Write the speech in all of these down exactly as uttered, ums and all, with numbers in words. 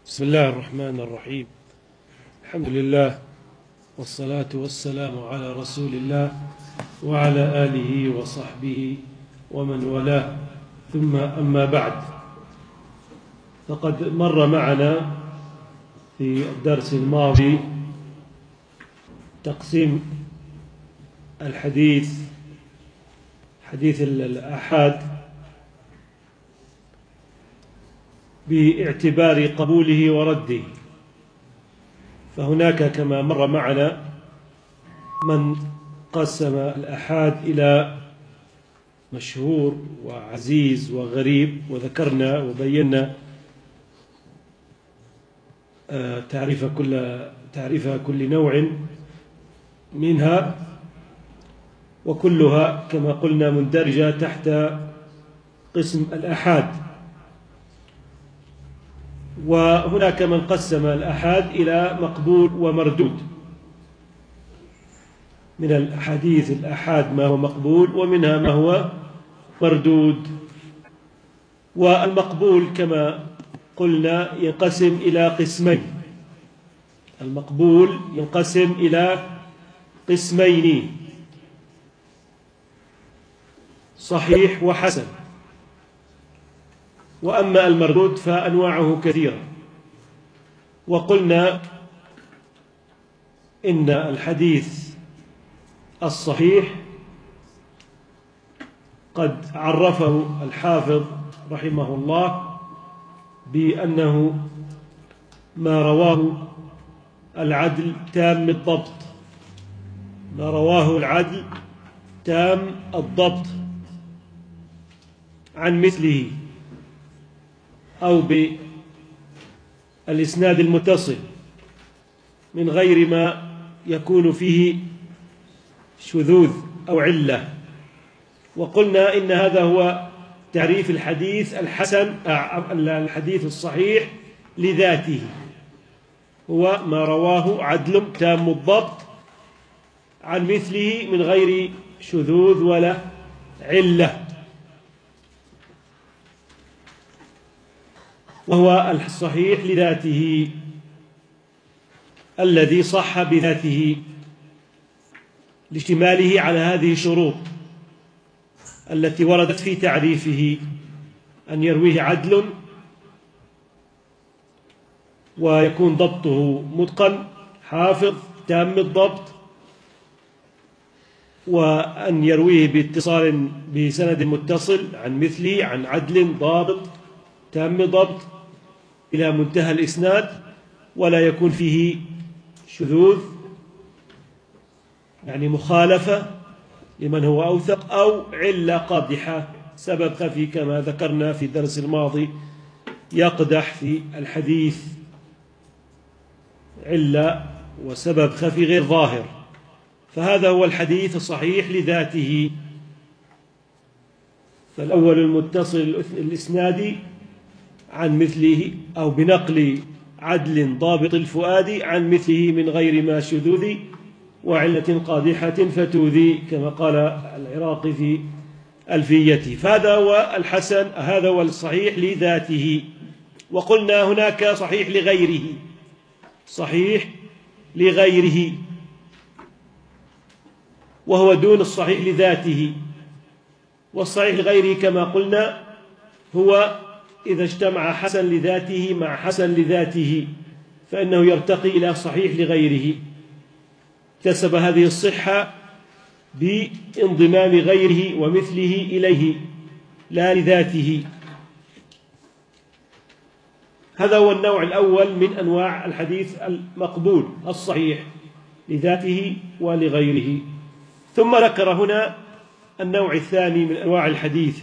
بسم الله الرحمن الرحيم. الحمد لله والصلاة والسلام على رسول الله وعلى آله وصحبه ومن والاه، ثم أما بعد، فقد مر معنا في الدرس الماضي تقسيم الحديث حديث الآحاد باعتبار قبوله ورده. فهناك كما مر معنا من قسم الآحاد إلى مشهور وعزيز وغريب، وذكرنا وبينا تعريف كل تعريف كل نوع منها، وكلها كما قلنا مندرجة تحت قسم الآحاد. وهناك من قسم الآحاد إلى مقبول ومردود. من الأحاديث الآحاد ما هو مقبول ومنها ما هو مردود. والمقبول كما قلنا ينقسم إلى قسمين. المقبول ينقسم إلى قسمين: صحيح وحسن. وأما المردود فأنواعه كثيرة. وقلنا إن الحديث الصحيح قد عرفه الحافظ رحمه الله بأنه ما رواه العدل تام الضبط ما رواه العدل تام الضبط عن مثله، أو بالإسناد المتصل من غير ما يكون فيه شذوذ أو علة. وقلنا إن هذا هو تعريف الحديث الحسن الحديث الصحيح لذاته، هو ما رواه عدل تام الضبط عن مثله من غير شذوذ ولا علة، وهو الصحيح لذاته الذي صح بذاته لاشتماله على هذه الشروط التي وردت في تعريفه: أن يرويه عدل، ويكون ضبطه متقن حافظ تام الضبط، وأن يرويه باتصال بسند متصل عن مثله عن عدل ضابط تام ضبط إلى منتهى الإسناد، ولا يكون فيه شذوذ يعني مخالفة لمن هو أوثق أو علة قادحة، سبب خفي كما ذكرنا في الدرس الماضي يقدح في الحديث علة وسبب خفي غير ظاهر. فهذا هو الحديث الصحيح لذاته. فالأول المتصل الإسنادي عن مثله أو بنقل عدل ضابط الفؤاد عن مثله من غير ما شذوذ وعلة قادحة فتوذي، كما قال العراقي في ألفيته. فهذا هو الحسن، هذا هو الصحيح لذاته. وقلنا هناك صحيح لغيره صحيح لغيره وهو دون الصحيح لذاته. والصحيح لغيره كما قلنا هو إذا اجتمع حسن لذاته مع حسن لذاته فإنه يرتقي إلى صحيح لغيره، اكتسب هذه الصحة بانضمام غيره ومثله إليه لا لذاته. هذا هو النوع الأول من أنواع الحديث المقبول الصحيح لذاته ولغيره. ثم ذكر هنا النوع الثاني من أنواع الحديث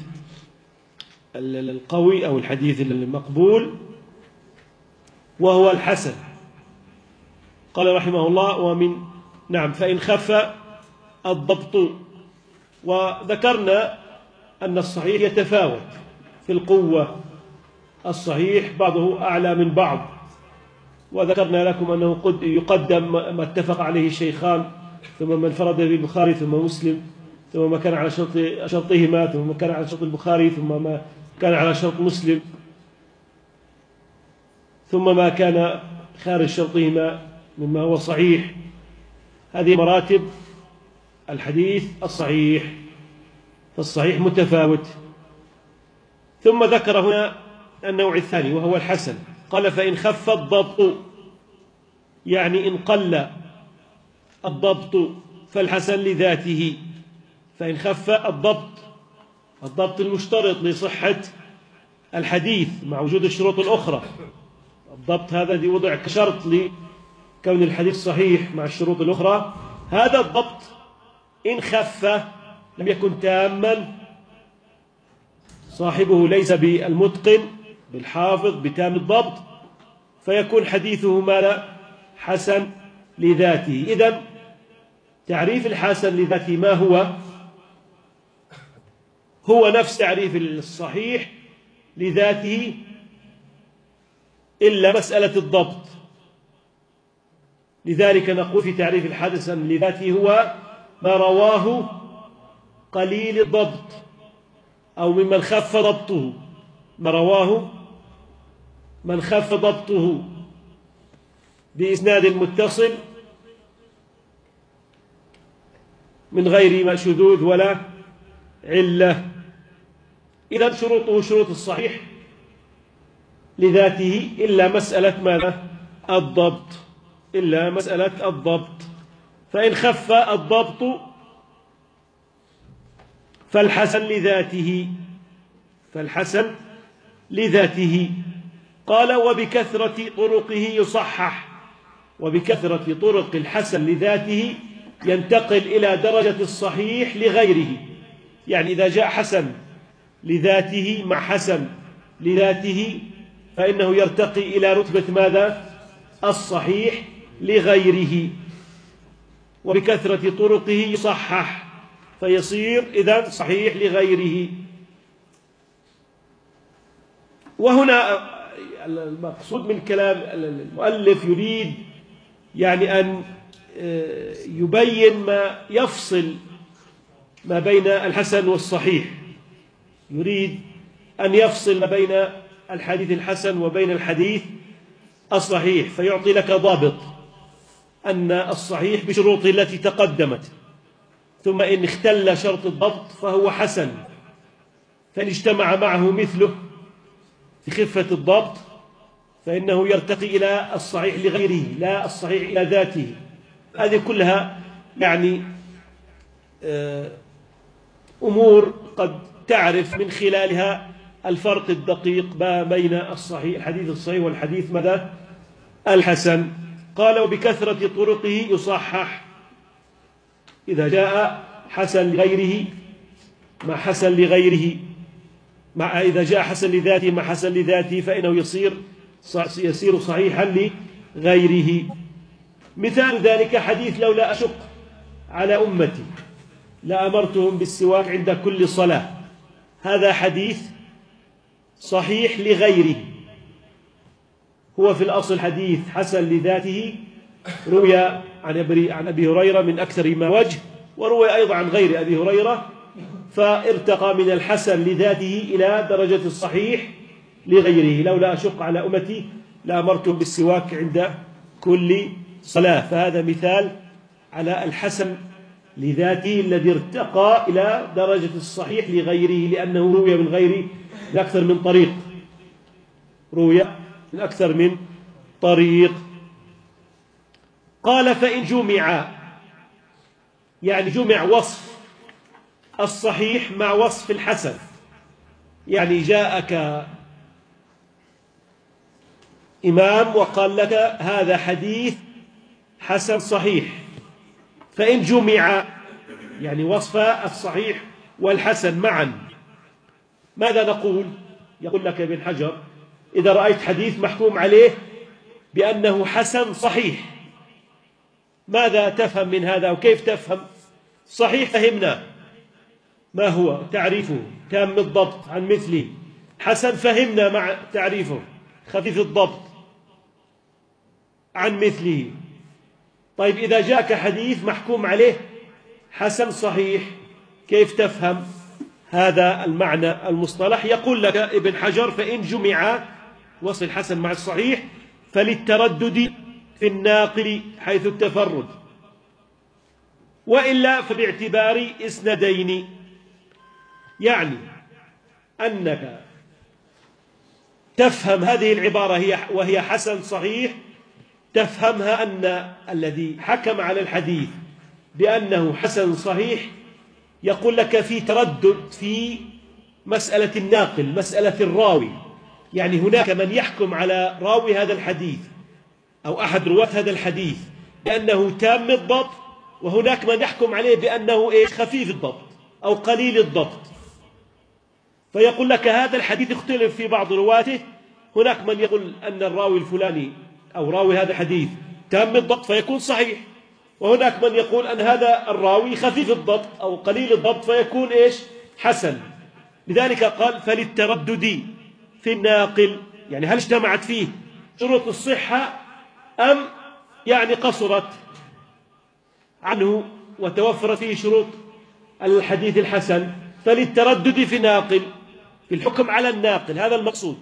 القوي أو الحديث المقبول، وهو الحسن. قال رحمه الله: ومن نعم فإن خف الضبط. وذكرنا أن الصحيح يتفاوت في القوة، الصحيح بعضه أعلى من بعض، وذكرنا لكم أنه قد يقدم ما اتفق عليه الشيخان، ثم من فرد بالبخاري ثم مسلم، ثم ما كان على شرط شرطهما، ثم ما كان على شرط البخاري، ثم ما كان على شرط مسلم. ثم ما كان خارج شرطهما مما هو صحيح. هذه مراتب الحديث الصحيح، فالصحيح متفاوت. ثم ذكر هنا النوع الثاني وهو الحسن، قال فإن خف الضبط، يعني إن قل الضبط، فالحسن لذاته. فإن خف الضبط، الضبط المشترط لصحة الحديث مع وجود الشروط الأخرى، الضبط هذا الذي وضع كشرط لكون الحديث صحيح مع الشروط الأخرى، هذا الضبط إن خف لم يكن تاما، صاحبه ليس بالمتقن بالحافظ بتام الضبط، فيكون حديثه ماذا؟ حسن لذاته. إذن تعريف الحسن لذاته ما هو؟ هو نفس تعريف الصحيح لذاته إلا مسألة الضبط. لذلك نقول في تعريف الحسن لذاته هو ما رواه قليل الضبط أو ممن خف ضبطه، ما رواه من خف ضبطه بإسناد متصل من غير شذوذ ولا علة. إذن شروطه شروط الصحيح لذاته إلا مسألة ماذا؟ الضبط، إلا مسألة الضبط. فإن خف الضبط فالحسن لذاته، فالحسن لذاته. قال وبكثرة طرقه يصحح، وبكثرة طرق الحسن لذاته ينتقل إلى درجة الصحيح لغيره. يعني إذا جاء حسن لذاته مع حسن لذاته فإنه يرتقي إلى رتبة ماذا؟ الصحيح لغيره. وبكثرة طرقه يصحح فيصير إذن صحيح لغيره. وهنا المقصود من كلام المؤلف يريد يعني أن يبين ما يفصل ما بين الحسن والصحيح، يريد أن يفصل ما بين الحديث الحسن وبين الحديث الصحيح، فيعطي لك ضابط أن الصحيح بشروطه التي تقدمت، ثم إن اختل شرط الضبط فهو حسن، فإن اجتمع معه مثله في خفة الضبط فإنه يرتقي إلى الصحيح لغيره لا الصحيح إلى ذاته. هذه كلها يعني أمور قد تعرف من خلالها الفرق الدقيق بين الصحيح الحديث الصحيح والحديث ماذا؟ الحسن. قال وبكثرة طرقه يصحح، إذا جاء حسن لغيره مع حسن لغيره مع إذا جاء حسن لذاته مع حسن لذاته فإنه يصير يصير صحيحا لغيره. مثال ذلك حديث لولا أشق على أمتي لأمرتهم بالسواك عند كل صلاة، هذا حديث صحيح لغيره، هو في الأصل حديث حسن لذاته، روي عن أبي هريرة من أكثر ما وجه، وروي أيضا عن غير أبي هريرة، فارتقى من الحسن لذاته إلى درجة الصحيح لغيره. لولا أشق على أمتي لأمرتهم بالسواك عند كل صلاة، فهذا مثال على الحسن لذاته الذي ارتقى إلى درجة الصحيح لغيره، لأنه روي من غير من أكثر من طريق، روي من أكثر من طريق. قال فإن جمع، يعني جمع وصف الصحيح مع وصف الحسن، يعني جاءك إمام وقال لك هذا حديث حسن صحيح، فإن جمع يعني وصف الصحيح والحسن معا ماذا نقول؟ يقول لك ابن حجر إذا رأيت حديث محكوم عليه بأنه حسن صحيح ماذا تفهم من هذا وكيف تفهم؟ صحيح فهمنا ما هو تعريفه تام الضبط عن مثله، حسن فهمنا مع تعريفه خفيف الضبط عن مثله. طيب إذا جاءك حديث محكوم عليه حسن صحيح كيف تفهم هذا المعنى المصطلح؟ يقول لك ابن حجر فإن جمع وصف الحسن مع الصحيح فللتردد في الناقل حيث التفرد، وإلا فباعتبار إسندين. يعني أنك تفهم هذه العبارة هي وهي حسن صحيح، تفهمها أن الذي حكم على الحديث بأنه حسن صحيح يقول لك في تردد في مسألة الناقل، مسألة الراوي. يعني هناك من يحكم على راوي هذا الحديث أو أحد رواة هذا الحديث بأنه تام الضبط، وهناك من يحكم عليه بأنه إيه خفيف الضبط أو قليل الضبط. فيقول لك هذا الحديث اختلف في بعض رواته، هناك من يقول أن الراوي الفلاني أو راوي هذا الحديث تام الضبط فيكون صحيح، وهناك من يقول أن هذا الراوي خفيف الضبط أو قليل الضبط فيكون إيش حسن. لذلك قال فللتردد في الناقل، يعني هل اجتمعت فيه شروط الصحة أم يعني قصرت عنه وتوفرت فيه شروط الحديث الحسن. فللتردد في ناقل، في الحكم على الناقل، هذا المقصود،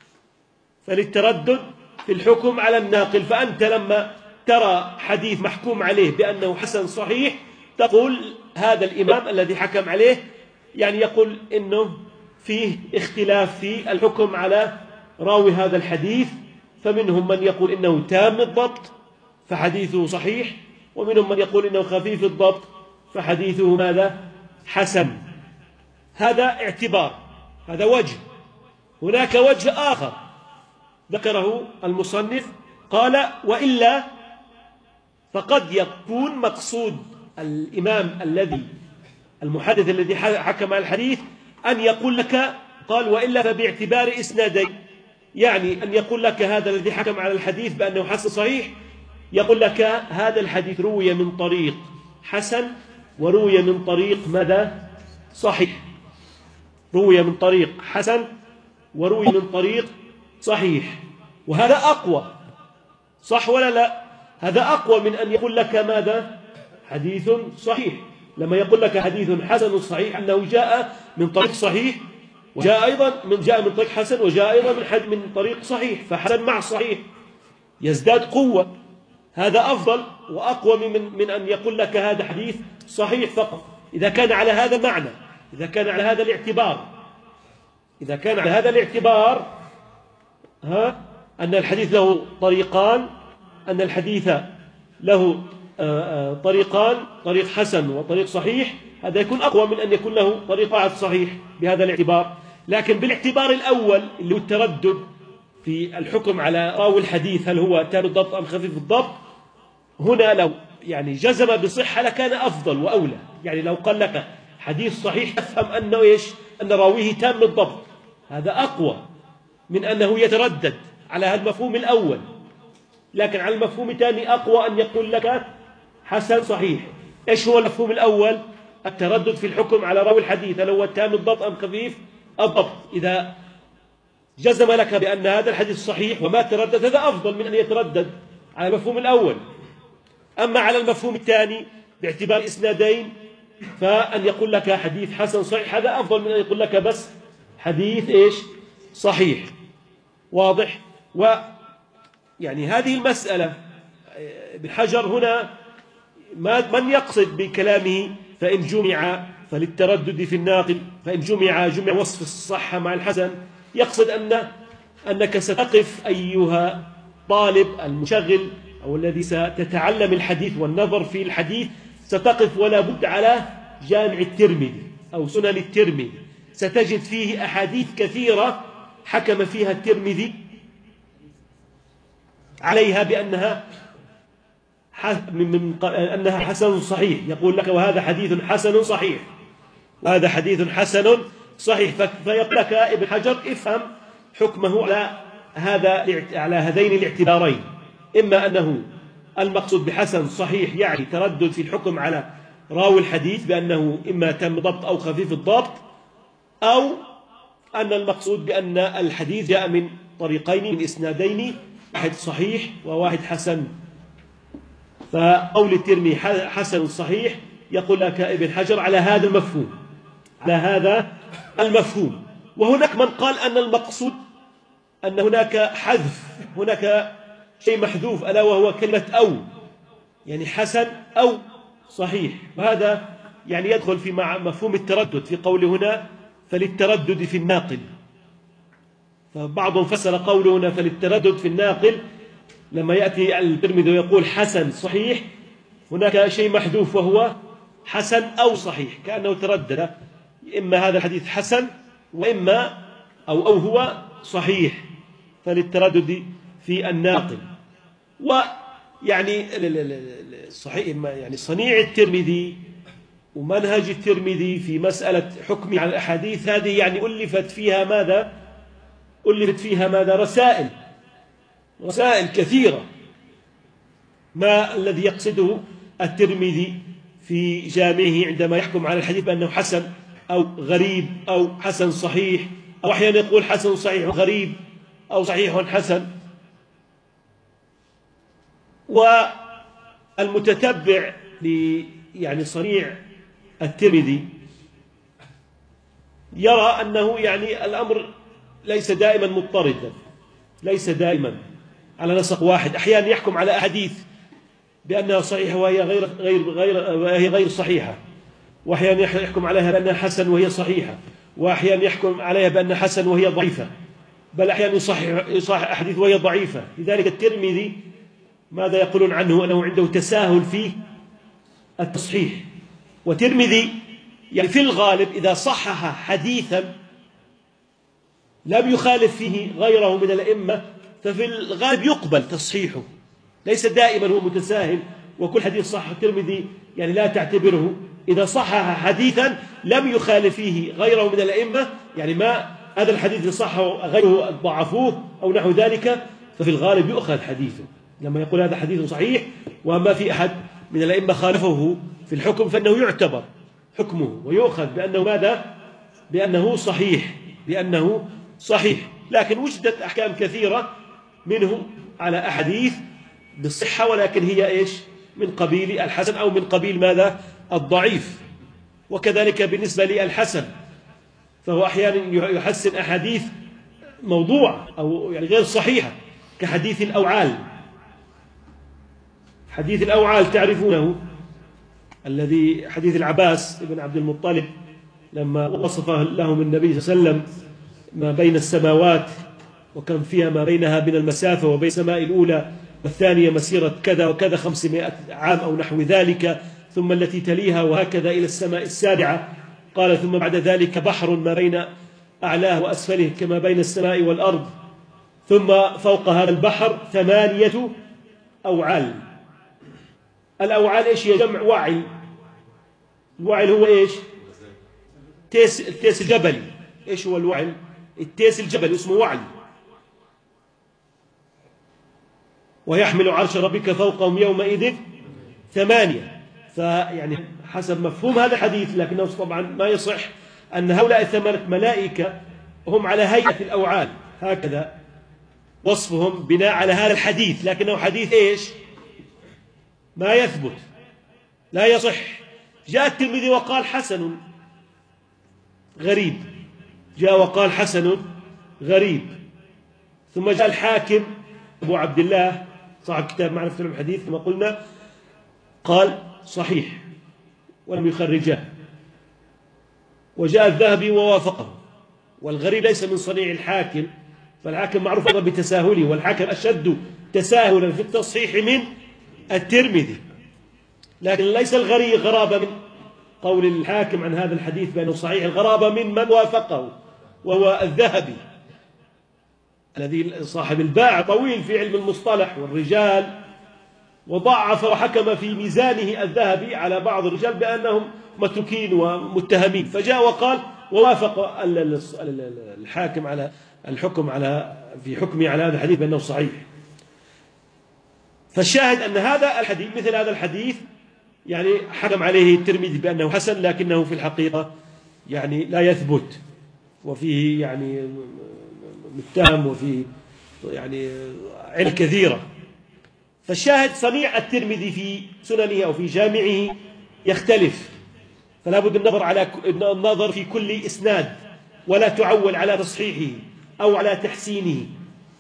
فللتردد في الحكم على الناقل. فأنت لما ترى حديث محكوم عليه بأنه حسن صحيح تقول هذا الإمام الذي حكم عليه يعني يقول إنه فيه اختلاف في الحكم على راوي هذا الحديث، فمنهم من يقول إنه تام الضبط فحديثه صحيح، ومنهم من يقول إنه خفيف الضبط فحديثه ماذا حسن. هذا اعتبار، هذا وجه. هناك وجه آخر ذكره المصنف قال وإلا فقد يكون مقصود الإمام الذي المحدث الذي حكم على الحديث أن يقول لك، قال وإلا فباعتبار إسنادين، يعني أن يقول لك هذا الذي حكم على الحديث بأنه حسن صحيح يقول لك هذا الحديث روي من طريق حسن وروي من طريق ماذا صحيح، روي من طريق حسن وروي من طريق صحيح، وهذا أقوى، صح ولا لا؟ هذا أقوى من أن يقول لك ماذا حديث صحيح. لما يقول لك حديث حسن صحيح أنه جاء من طريق صحيح، وجاء أيضا من جاء من طريق حسن، وجاء أيضا من حد من طريق صحيح، فحسن مع صحيح يزداد قوة. هذا أفضل وأقوى من من أن يقول لك هذا حديث صحيح فقط، إذا كان على هذا معنى، إذا كان على هذا الاعتبار، إذا كان على هذا الاعتبار ها أن الحديث له طريقان، أن الحديث له طريقان، طريق حسن وطريق صحيح، هذا يكون أقوى من أن يكون له طريق واحد صحيح بهذا الاعتبار. لكن بالاعتبار الأول اللي هو التردد في الحكم على راوي الحديث هل هو تام الضبط أم خفيف الضبط، هنا لو يعني جزم بصحة لكان أفضل وأولى. يعني لو قال لك حديث صحيح تفهم أنه إيش، أن راويه تام الضبط، هذا أقوى من أنه يتردد على هذا المفهوم الأول. لكن على المفهوم الثاني أقوى أن يقول لك حسن صحيح. إيش هو المفهوم الأول؟ التردد في الحكم على راوي الحديث هل هو تام الضبط أم خفيف الضبط. إذا جزم لك بأن هذا الحديث صحيح وما تردد هذا أفضل من أن يتردد على المفهوم الأول. أما على المفهوم الثاني باعتبار إسنادين فأن يقول لك حديث حسن صحيح هذا أفضل من أن يقول لك بس حديث إيش صحيح. واضح؟ ويعني هذه المسألة ابن حجر هنا من يقصد بكلامه فإن جمع فللتردد في الناقل، فإن جمع جمع وصف الصحة مع الحسن، يقصد أن أنك ستقف أيها طالب المشغل أو الذي ستتعلم الحديث والنظر في الحديث، ستقف ولا بد على جامع الترمذي أو سنن الترمذي، ستجد فيه أحاديث كثيرة حكم فيها الترمذي عليها بأنها من أنها حسن صحيح، يقول لك وهذا حديث حسن صحيح، وهذا حديث حسن صحيح. فيقول لك ابن حجر افهم حكمه على هذا على هذين الاعتبارين، إما أنه المقصود بحسن صحيح يعني تردد في الحكم على راوي الحديث بأنه إما تم ضبط أو خفيف الضبط، أو أن المقصود بأن الحديث جاء من طريقين من إسنادين، واحد صحيح وواحد حسن. فقول الترمذي حسن صحيح يقول لك ابن حجر على هذا المفهوم، على هذا المفهوم. وهناك من قال أن المقصود أن هناك حذف، هناك شيء محذوف ألا وهو كلمة أو، يعني حسن أو صحيح. وهذا يعني يدخل في مفهوم التردد في قوله هنا فللتردد في الناقل. فبعضهم فسر قوله هنا فللتردد في الناقل لما يأتي الترمذي ويقول حسن صحيح، هناك شيء محذوف وهو حسن أو صحيح، كأنه تردد، إما هذا الحديث حسن وإما أو أو هو صحيح، فللتردد في الناقل. ويعني صحيح يعني صنيع الترمذي ومنهج الترمذي في مسألة حكمه على الأحاديث هذه يعني ألفت فيها ماذا؟ ألفت فيها ماذا؟ رسائل، رسائل كثيرة. ما الذي يقصده الترمذي في جامعه عندما يحكم على الحديث بأنه حسن أو غريب أو حسن صحيح، أو أحيانا يقول حسن صحيح غريب أو صحيح حسن. والمتتبع يعني صنيع الترمذي يرى أنه يعني الأمر ليس دائما مضطردا، ليس دائما على نسق واحد. أحيانا يحكم على أحاديث بأنها صحيحة وهي غير غير غير وهي غير صحيحة، وأحيانا يحكم عليها بأنها حسن وهي صحيحة، وأحيانا يحكم عليها بأنها حسن وهي ضعيفة، بل أحيانا يصحح يصحح أحاديث وهي ضعيفة. لذلك الترمذي ماذا يقولون عنه؟ أنه عنده تساهل في التصحيح. وترمذي يعني في الغالب إذا صحح حديثا لم يخالف فيه غيره من الأئمة ففي الغالب يقبل تصحيحه، ليس دائما هو متساهل وكل حديث صح. الترمذي يعني لا تعتبره، إذا صحح حديثا لم يخالف فيه غيره من الأئمة، يعني ما هذا الحديث اللي صحه غيره ضعفوه أو نحو ذلك، ففي الغالب يؤخذ حديثه لما يقول هذا حديث صحيح. وما في أحد من الأئمة خالفه في الحكم فإنه يعتبر حكمه ويؤخذ بأنه ماذا؟ بأنه صحيح، بأنه صحيح. لكن وجدت أحكام كثيرة منه على أحاديث بالصحة، ولكن هي إيش؟ من قبيل الحسن أو من قبيل ماذا؟ الضعيف. وكذلك بالنسبة للحسن، فهو أحيانا يحسن أحاديث موضوع أو يعني غير صحيحة، كحديث الأوعال. حديث الأوعال تعرفونه، الذي حديث العباس بن عبد المطلب لما وصفه لهم النبي صلى الله عليه وسلم ما بين السماوات وكم فيها ما بينها من المسافة، وبين السماء الأولى والثانية مسيرة كذا وكذا خمسمائة عام أو نحو ذلك، ثم التي تليها وهكذا إلى السماء السابعة. قال ثم بعد ذلك بحر ما بين أعلاه وأسفله كما بين السماء والأرض، ثم فوق هذا البحر ثمانية أوعال. الأوعال إيش هي؟ جمع وعل. الوعل هو إيش؟ تيس التيس الجبلي. إيش هو الوعل؟ التيس الجبلي اسمه وعل. ويحمل عرش ربك فوقهم يومئذ ثمانية. فيعني حسب مفهوم هذا الحديث، لكنه طبعا ما يصح أن هؤلاء الثمانية ملائكة هم على هيئة الأوعال، هكذا وصفهم بناء على هذا الحديث، لكنه حديث إيش؟ ما يثبت، لا يصح. جاء الترمذي وقال حسن غريب، جاء وقال حسن غريب. ثم جاء الحاكم أبو عبد الله صاحب كتاب معرفة علم الحديث كما قلنا قال صحيح ولم يخرجه. وجاء الذهبي ووافقه. والغريب ليس من صنيع الحاكم، فالحاكم معروف أيضا بتساهله، والحاكم أشد تساهلا في التصحيح من الترمذي. لكن ليس الغريب غرابة من قول الحاكم عن هذا الحديث بأنه صحيح، الغرابة من من وافقه وهو الذهبي الذي صاحب الباع طويل في علم المصطلح والرجال، وضعف وحكم في ميزانه الذهبي على بعض الرجال بأنهم متروكين ومتهمين، فجاء وقال ووافق الحاكم على الحكم على في حكمه على هذا الحديث بأنه صحيح. فالشاهد أن هذا الحديث مثل هذا الحديث يعني حكم عليه الترمذي بأنه حسن، لكنه في الحقيقة يعني لا يثبت، وفيه يعني متهم وفيه يعني علة كثيرة. فالشاهد صنيع الترمذي في سننه أو في جامعه يختلف، فلا بد النظر على النظر في كل إسناد، ولا تعول على تصحيحه أو على تحسينه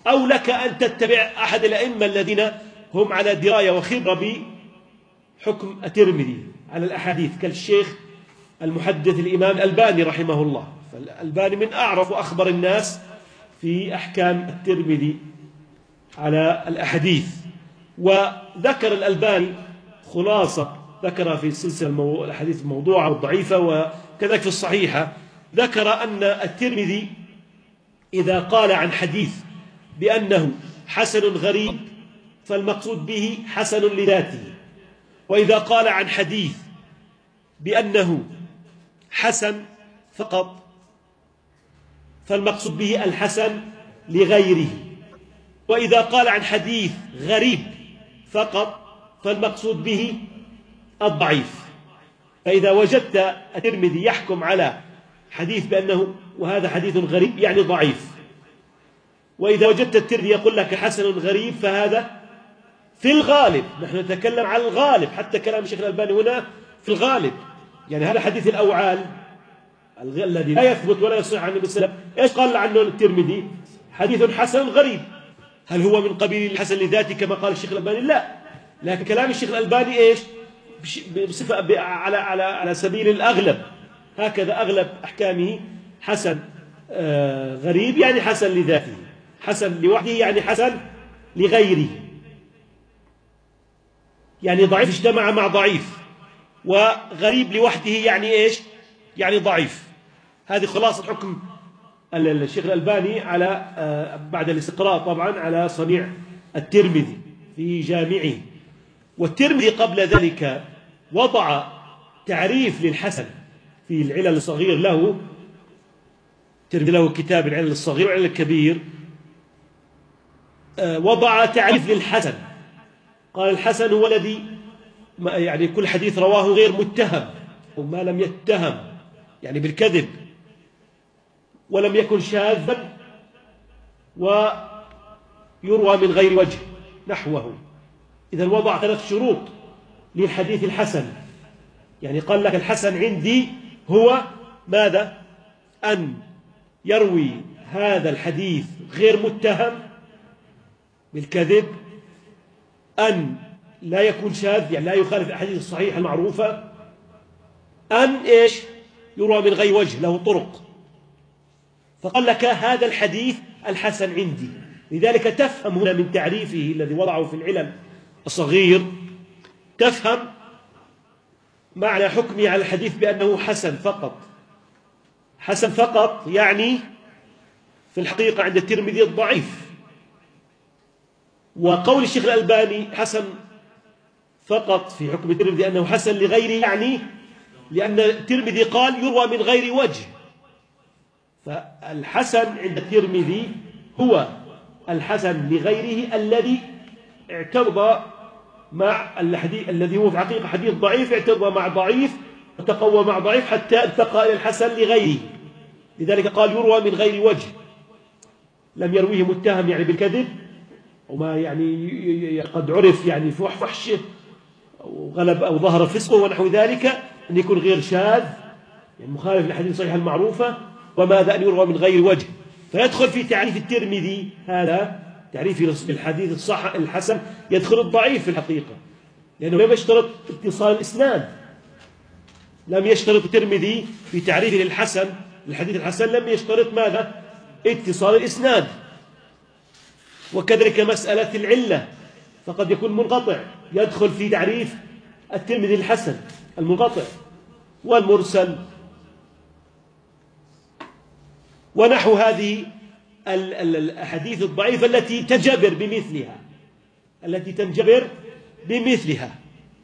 أو لك أن تتبع أحد الأئمة الذين هم على دراية وخبرة بحكم الترمذي على الأحاديث، كالشيخ المحدث الإمام الألباني رحمه الله. فالألباني من أعرف وأخبر الناس في أحكام الترمذي على الأحاديث. وذكر الألباني خلاصة ذكر في سلسلة الأحاديث الموضوعة والضعيفة وكذلك في الصحيحة، ذكر أن الترمذي إذا قال عن حديث بأنه حسن غريب فالمقصود به حسن لذاته، وإذا قال عن حديث بأنه حسن فقط فالمقصود به الحسن لغيره، وإذا قال عن حديث غريب فقط فالمقصود به الضعيف. فإذا وجدت الترمذي يحكم على حديث بأنه وهذا حديث غريب يعني ضعيف، وإذا وجدت الترمذي يقول لك حسن غريب فهذا في الغالب، نحن نتكلم عن الغالب، حتى كلام الشيخ الألباني هنا في الغالب، يعني هذا حديث الأوعال الذي لا يثبت ولا يصح عن النبي صلى الله عليه وسلم، إيش قال عنه الترمذي؟ حديث حسن غريب. هل هو من قبيل الحسن لذاته كما قال الشيخ الألباني؟ لا، لكن كلام الشيخ الألباني إيش؟ بصفة على على على سبيل الأغلب، هكذا أغلب أحكامه حسن آه غريب يعني حسن لذاته، حسن لوحده يعني حسن لغيره، يعني ضعيف اجتمع مع ضعيف، وغريب لوحده يعني إيش؟ يعني ضعيف. هذه خلاصة حكم الشيخ الألباني على آه بعد الاستقراء طبعا على صنيع الترمذي في جامعه. والترمذي قبل ذلك وضع تعريف للحسن في العلل الصغير له، الترمذي له كتاب العلل الصغير والعلل الكبير، آه وضع تعريف للحسن، قال الحسن هو الذي يعني كل حديث رواه غير متهم وما لم يتهم يعني بالكذب، ولم يكن شاذا، ويروى من غير وجه نحوه. إذا وضع ثلاث شروط للحديث الحسن، يعني قال لك الحسن عندي هو ماذا؟ أن يروي هذا الحديث غير متهم بالكذب، أن لا يكون شاذ يعني لا يخالف الأحاديث الصحيحة المعروفة، أن إيش؟ يروى من غير وجه له طرق. فقال لك هذا الحديث الحسن عندي. لذلك تفهم هنا من تعريفه الذي وضعه في العلل الصغير، تفهم معنى حكمه على الحديث بأنه حسن فقط. حسن فقط يعني في الحقيقة عند الترمذي الضعيف. وقول الشيخ الألباني حسن فقط في حكم الترمذي أنه حسن لغيره، يعني لأن الترمذي قال يروى من غير وجه. فالحسن عند الترمذي هو الحسن لغيره الذي اعترض مع الحديث الذي هو في حقيقة حديث ضعيف، اعترض مع ضعيف وتقوى مع ضعيف حتى ارتقى إلى الحسن لغيره. لذلك قال يروى من غير وجه، لم يرويه متهم يعني بالكذب وما يعني قد عرف يعني فحش أو غلب أو ظهر فسقه ونحو ذلك، أن يكون غير شاذ يعني مخالف للحديث الصحيحة المعروفة، وماذا أن يروى من غير وجه. فيدخل في تعريف الترمذي هذا تعريف الحديث الصح الحسن يدخل الضعيف في الحقيقة، لأنه لم يشترط اتصال الإسناد. لم يشترط الترمذي في تعريفه للحسن الحديث الحسن لم يشترط ماذا؟ اتصال الإسناد. وكذلك مسألة العلة فقد يكون منقطع، يدخل في تعريف الترمذي الحسن المنقطع والمرسل ونحو هذه الأحاديث الضعيفة التي تنجبر بمثلها التي تنجبر بمثلها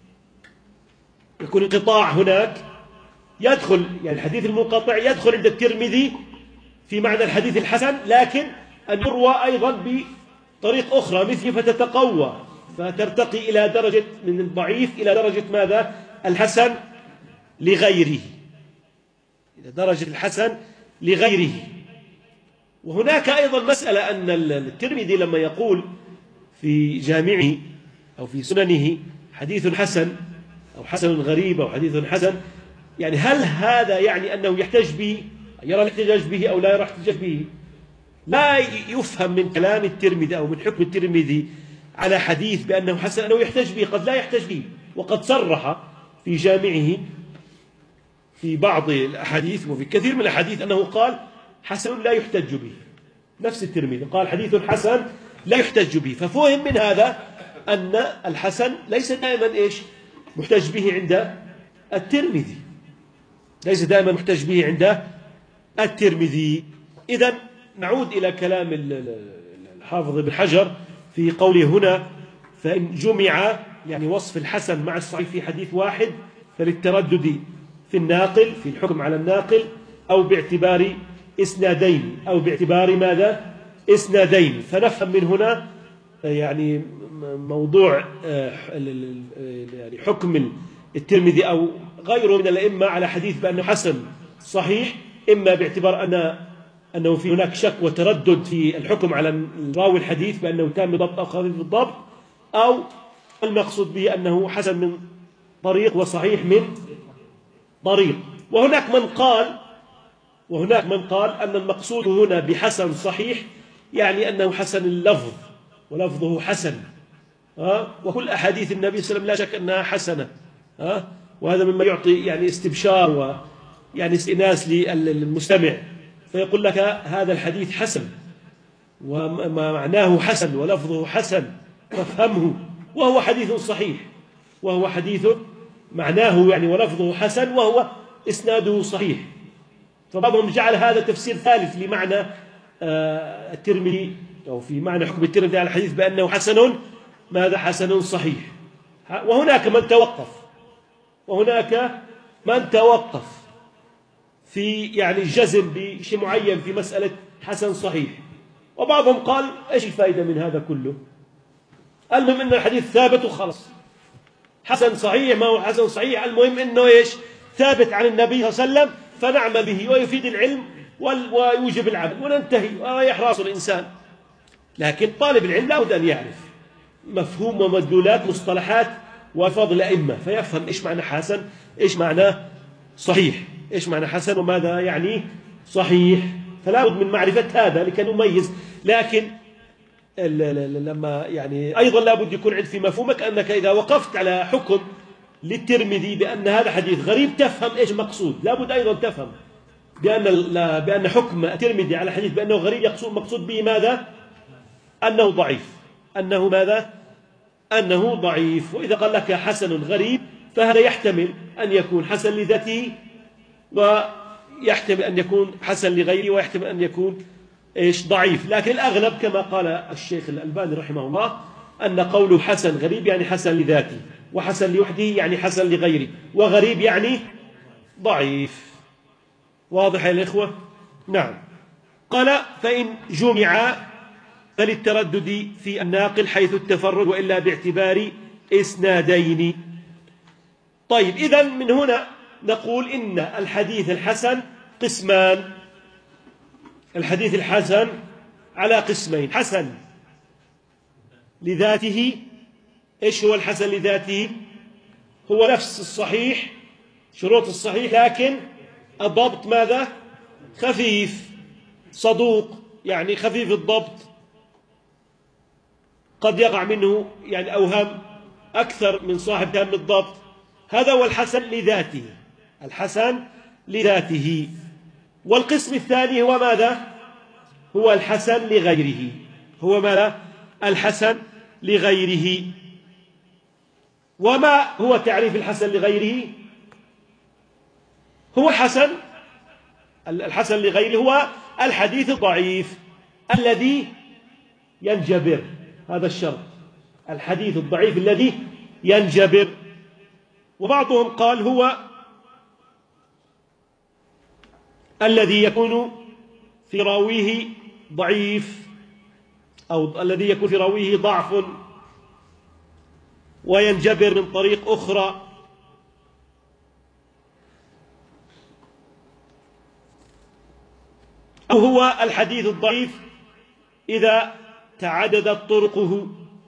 يكون انقطاع هناك، يدخل يعني الحديث المنقطع يدخل عند الترمذي في معنى الحديث الحسن، لكن أن يروى أيضا بطريق أخرى مثله فتتقوى فترتقي إلى درجة من الضعيف إلى درجة ماذا؟ الحسن لغيره، إلى درجة الحسن لغيره. وهناك أيضا مسألة أن الترمذي لما يقول في جامعه أو في سننه حديث حسن أو حسن غريب أو حديث حسن، يعني هل هذا يعني أنه يحتج به، يرى الاحتجاج به أو لا يرى الاحتجاج به؟ لا يفهم من كلام الترمذي أو من حكم الترمذي على حديث بأنه حسن أنه يحتج به، قد لا يحتج به. وقد صرح في جامعه في بعض الأحاديث وفي كثير من الأحاديث أنه قال حسن لا يحتج به. نفس الترمذي قال حديث حسن لا يحتج به. ففهم من هذا أن الحسن ليس دائما إيش محتج به عند الترمذي، ليس دائما محتج به عند الترمذي. إذن نعود إلى كلام الحافظ ابن حجر في قوله هنا: فإن جمع، يعني وصف الحسن مع الصحيح في حديث واحد، فللتردد في الناقل، في الحكم على الناقل، أو باعتبار إسنادين، أو باعتبار ماذا؟ إسنادين. فنفهم من هنا يعني موضوع يعني حكم الترمذي أو غيره من الأئمة على حديث بأنه حسن صحيح، إما باعتبار أن أنه في هناك شك وتردد في الحكم على راوي الحديث بأنه تام بالضبط أو خفيف بالضبط، أو المقصود به أنه حسن من طريق وصحيح من طريق. وهناك من قال وهناك من قال أن المقصود هنا بحسن صحيح يعني أنه حسن اللفظ ولفظه حسن، ها؟ وكل أحاديث النبي صلى الله عليه وسلم لا شك أنها حسنة، ها؟ وهذا مما يعطي يعني استبشار ويعني استئناس للمستمع، فيقول لك هذا الحديث حسن وما معناه حسن ولفظه حسن فافهمه، وهو حديث صحيح، وهو حديث معناه يعني ولفظه حسن وهو إسناده صحيح. فبعضهم جعل هذا تفسير ثالث لمعنى آه الترمذي أو في معنى حكم الترمذي على الحديث بأنه حسن ماذا؟ حسن صحيح. وهناك من توقف وهناك من توقف في يعني الجزم بشيء معين في مسألة حسن صحيح. وبعضهم قال إيش الفائدة من هذا كله؟ المهم أن الحديث ثابت وخلص، حسن صحيح ما هو حسن صحيح، المهم أنه إيش؟ ثابت عن النبي صلى الله عليه وسلم فنعمل به ويفيد العلم ويوجب العمل وننتهي ويريح راس الإنسان. لكن طالب العلم لا بد أن يعرف مفهوم ومدلولات مصطلحات وألفاظ الأئمة، فيفهم إيش معنى حسن، إيش معنى صحيح، إيش معنى حسن وماذا يعني صحيح. فلا بد من معرفة هذا لكي نميز. لكن لما يعني أيضا لا بد يكون عند في مفهومك أنك إذا وقفت على حكم للترمذي بأن هذا حديث غريب تفهم إيش مقصود. لا بد أيضا تفهم بأن بأن حكم الترمذي على حديث بأنه غريب يقصد مقصود به ماذا؟ أنه ضعيف، أنه ماذا؟ أنه ضعيف. وإذا قال لك حسن غريب فهذا يحتمل أن يكون حسن لذاته، ويحتمل أن يكون حسن لغيره، ويحتمل أن يكون إيش ضعيف. لكن الأغلب كما قال الشيخ الألباني رحمه الله أن قوله حسن غريب يعني حسن لذاته، وحسن لوحده يعني حسن لغيره، وغريب يعني ضعيف. واضح يا الإخوة؟ نعم. قال فإن جمع فللتردد في الناقل حيث التفرد وإلا باعتبار إسنادين. طيب إذن من هنا نقول إن الحديث الحسن قسمان. الحديث الحسن على قسمين: حسن لذاته. إيش هو الحسن لذاته؟ هو نفس الصحيح، شروط الصحيح، لكن الضبط ماذا؟ خفيف، صدوق، يعني خفيف الضبط، قد يقع منه يعني أوهام أكثر من صاحب تام الضبط. هذا هو الحسن لذاته، الحسن لذاته. والقسم الثاني هو ماذا؟ هو الحسن لغيره. هو ماذا؟ الحسن لغيره. وما هو تعريف الحسن لغيره؟ هو حسن الحسن لغيره هو الحديث الضعيف الذي ينجبر، هذا الشرط، الحديث الضعيف الذي ينجبر. وبعضهم قال هو الذي يكون في راويه ضعيف، أو الذي يكون في راويه ضعف وينجبر من طريق أخرى. أو هو الحديث الضعيف إذا تعددت طرقه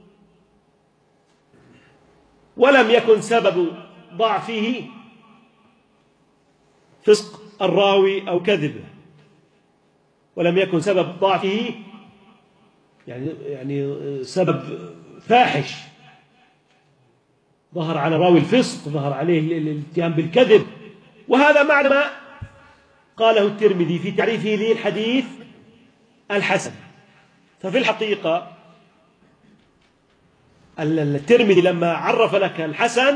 ولم يكن سبب ضعفه فسق الراوي أو كذبه، ولم يكن سبب ضعفه يعني يعني سبب فاحش ظهر على راوي الفسق، ظهر عليه الاتهام بالكذب. وهذا معنى ما قاله الترمذي في تعريفه للحديث الحسن. ففي الحقيقة الترمذي لما عرف لك الحسن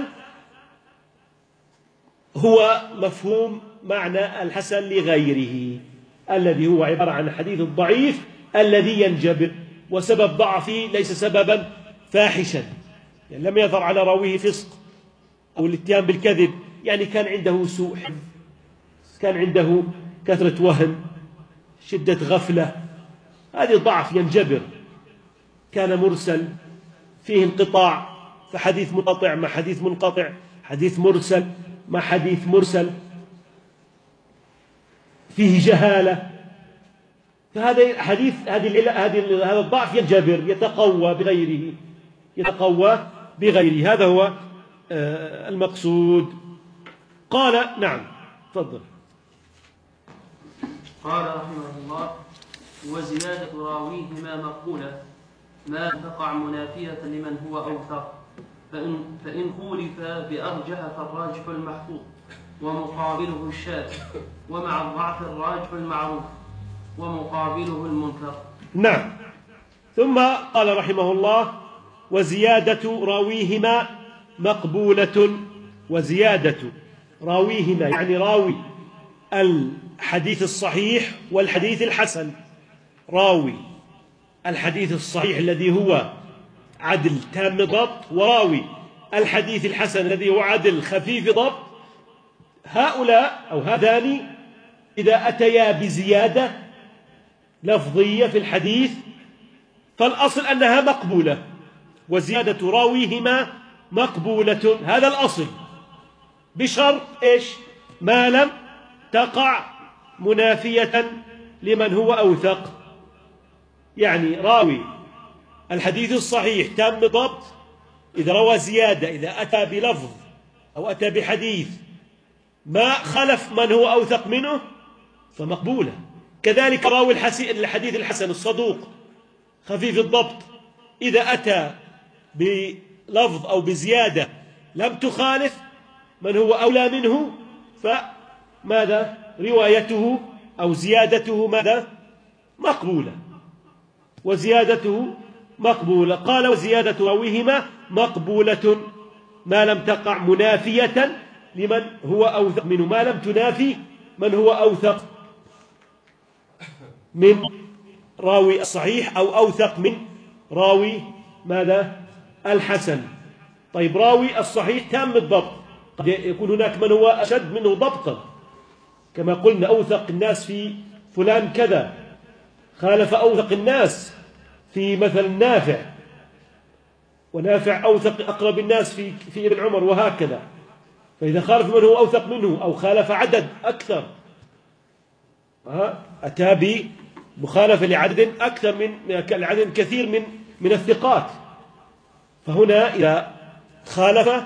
هو مفهوم معنى الحسن لغيره، الذي هو عبارة عن الحديث الضعيف الذي ينجبر، وسبب ضعفه ليس سببا فاحشا، يعني لم يظهر على راويه فسق أو الاتهام بالكذب، يعني كان عنده سوء حفظ، كان عنده كثرة وهم، شدة غفلة، هذه ضعف ينجبر. كان مرسل فيه انقطاع، فحديث منقطع مع حديث منقطع، حديث مرسل مع حديث مرسل، فيه جهالة، فهذا حديث هذه هذه هذا الضعف ينجبر، يتقوى بغيره، يتقوى بغيره. هذا هو المقصود. قال نعم تفضل. قال رحمه الله: وزيادة راويهما مقبولة ما تقع منافية لمن هو أوثق، فإن, فإن خولف بأرجح فالراجح المحفوظ ومقابله الشاذ، ومع الضعف الراجح المعروف ومقابله المنكر. نعم. ثم قال رحمه الله: وزيادة راويهما مقبولة. وزيادة راويهما يعني راوي الحديث الصحيح والحديث الحسن، راوي الحديث الصحيح الذي هو عدل تام ضبط، وراوي الحديث الحسن الذي هو عدل خفيف ضبط، هؤلاء أو هذان إذا أتيا بزيادة لفظية في الحديث فالأصل أنها مقبولة. وزيادة راويهما مقبولة، هذا الأصل، بشرط إيش؟ ما لم تقع منافية لمن هو أوثق. يعني راوي الحديث الصحيح تام ضبط إذا روى زيادة، إذا أتى بلفظ أو أتى بحديث ما خلف من هو أوثق منه فمقبولة. كذلك راوي الحديث الحسن الصدوق خفيف الضبط إذا أتى بلفظ أو بزيادة لم تخالف من هو أولى منه فماذا؟ روايته أو زيادته ماذا؟ مقبولة. وزيادته مقبولة. قال: وزيادة راويهما مقبولة ما لم تقع منافية لمن هو أوثق منه، ما لم تنافي من هو أوثق من راوي الصحيح أو أوثق من راوي ماذا؟ الحسن. طيب راوي الصحيح تام الضبط، قد يكون هناك من هو أشد منه ضبطا، كما قلنا أوثق الناس في فلان كذا خالف أوثق الناس في مثل نافع، ونافع أوثق أقرب الناس في في ابن عمر، وهكذا. فإذا خالف من هو أوثق منه أو خالف عدد أكثر أتى بمخالفة لعدد أكثر من لعدد كثير من من الثقات، فهنا إذا خالف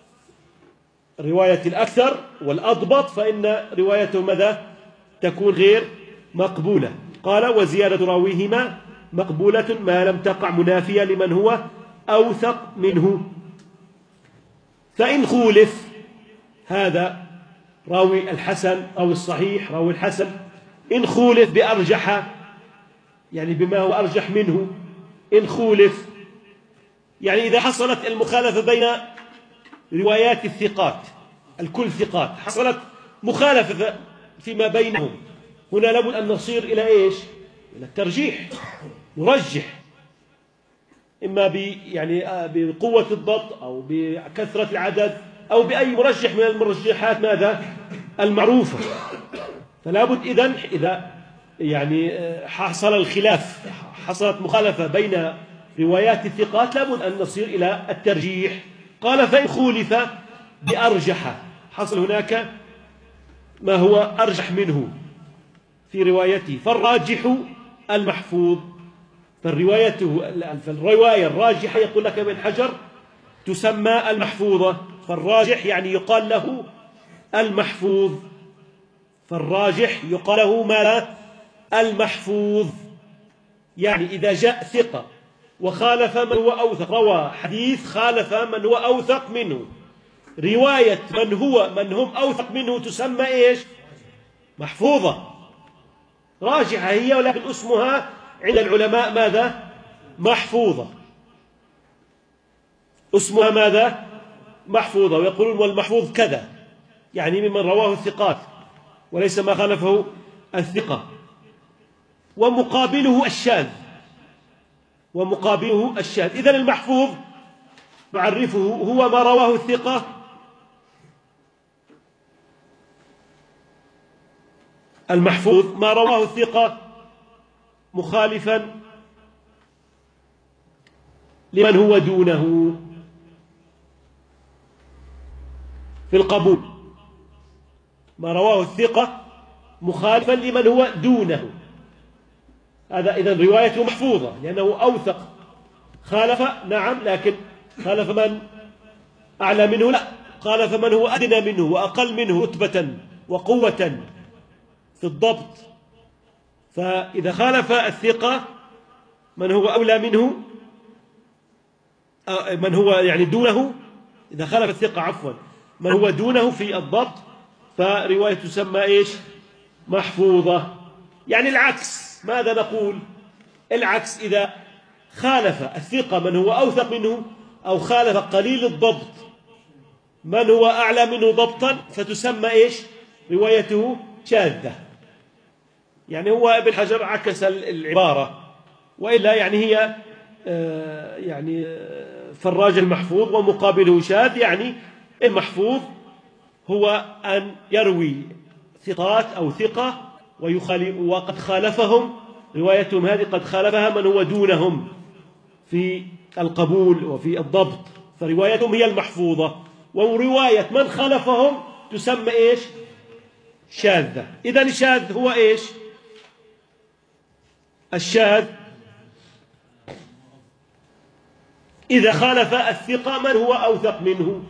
رواية الأكثر والأضبط فإن روايته ماذا؟ تكون غير مقبولة. قال: وزيادة راويهما مقبولة ما لم تقع منافية لمن هو أوثق منه. فإن خولف، هذا راوي الحسن أو الصحيح راوي الحسن، إن خولف بأرجح يعني بما هو أرجح منه، إن خولف يعني إذا حصلت المخالفة بين روايات الثقات الكل ثقات، حصلت مخالفة فيما بينهم، هنا لابد أن نصير إلى إيش؟ إلى الترجيح، نرجح إما ب يعني بقوة الضبط أو بكثرة العدد أو بأي مرجح من المرجحات ماذا؟ المعروفة. فلا بد إذن إذا يعني حصل الخلاف، حصلت مخالفة بين روايات الثقات، لابد أن نصير إلى الترجيح. قال: فإن خولف بأرجح، حصل هناك ما هو أرجح منه في روايته، فالراجح المحفوظ. فالرواية فالرواية الراجحة يقول لك ابن حجر تسمى المحفوظة، فالراجح يعني يقال له المحفوظ، فالراجح يقال له ما المحفوظ. يعني إذا جاء ثقة وخالف من هو أوثق، روى حديث خالف من هو أوثق منه، رواية من هو من هم أوثق منه تسمى إيش؟ محفوظة، راجعة هي، ولكن اسمها عند العلماء ماذا؟ محفوظة. اسمها ماذا؟ محفوظة. ويقولون والمحفوظ كذا، يعني ممن رواه الثقات وليس ما خالفه الثقة. ومقابله الشاذ، ومقابله الشاذ. إذن المحفوظ نعرفه هو ما رواه الثقة المحفوظ ما رواه الثقة مخالفا لمن هو دونه في القبول، ما رواه الثقة مخالفا لمن هو دونه، هذا إذن روايته محفوظة لأنه أوثق. خالف نعم، لكن خالف من أعلى منه؟ لا، خالف من هو أدنى منه وأقل منه رتبة وقوة في الضبط. فإذا خالف الثقة من هو أولى منه، من هو يعني دونه، إذا خالف الثقة عفوا من هو دونه في الضبط، فرواية تسمى إيش؟ محفوظة. يعني العكس، ماذا نقول؟ العكس، إذا خالف الثقة من هو أوثق منه، أو خالف قليل الضبط من هو أعلى منه ضبطا، فتسمى إيش؟ روايته شاذة. يعني هو ابن حجر عكس العبارة، وإلا يعني هي آه يعني آه فالراج المحفوظ ومقابله شاذ. يعني المحفوظ هو أن يروي ثقات أو ثقة ويخالف وقد خالفهم، روايتهم هذه قد خالفها من هو دونهم في القبول وفي الضبط، فروايتهم هي المحفوظة. ورواية من خالفهم تسمى إيش؟ شاذة. إذن الشاذ هو إيش؟ الشاذ إذا خالف الثقة من هو أوثق منه.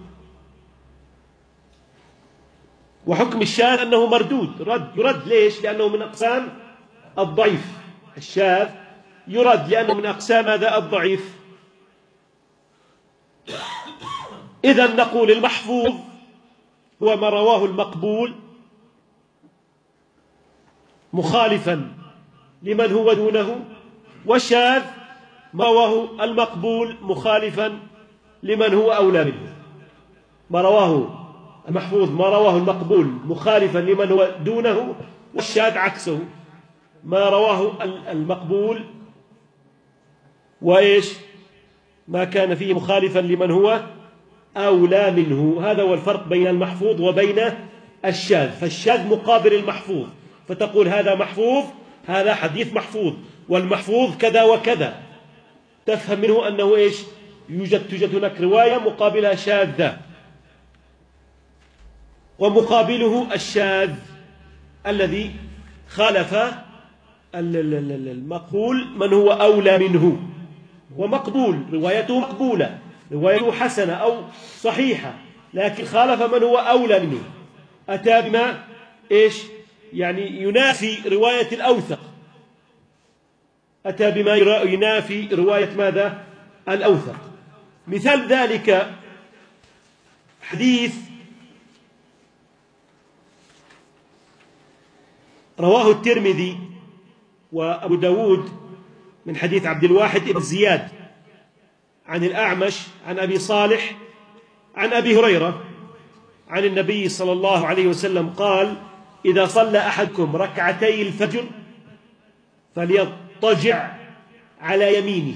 وحكم الشاذ أنه مردود، رد يرد. ليش؟ لأنه من أقسام الضعيف. الشاذ يرد لأنه من أقسام هذا الضعيف. إذن نقول المحفوظ هو ما رواه المقبول مخالفا لمن هو دونه، والشاذ ما رواه المقبول مخالفا لمن هو أولى منه. ما رواه المحفوظ ما رواه المقبول مخالفا لمن هو دونه، والشاذ عكسه، ما رواه المقبول وإيش؟ ما كان فيه مخالفا لمن هو أولى منه. هذا هو الفرق بين المحفوظ وبين الشاذ. فالشاذ مقابل المحفوظ، فتقول هذا محفوظ، هذا حديث محفوظ، والمحفوظ كذا وكذا، تفهم منه أنه إيش؟ يوجد توجد هناك رواية مقابلها شاذة. ومقابله الشاذ الذي خالف المقبول من هو أولى منه، ومقبول روايته مقبولة، روايته حسنة أو صحيحة، لكن خالف من هو أولى منه، أتى بما إيش؟ يعني ينافي رواية الأوثق، أتى بما ينافي رواية ماذا؟ الأوثق. مثال ذلك حديث رواه الترمذي وأبو داود من حديث عبد الواحد بن زياد عن الأعمش عن أبي صالح عن أبي هريرة عن النبي صلى الله عليه وسلم قال: إذا صلى أحدكم ركعتي الفجر فليضطجع على يمينه.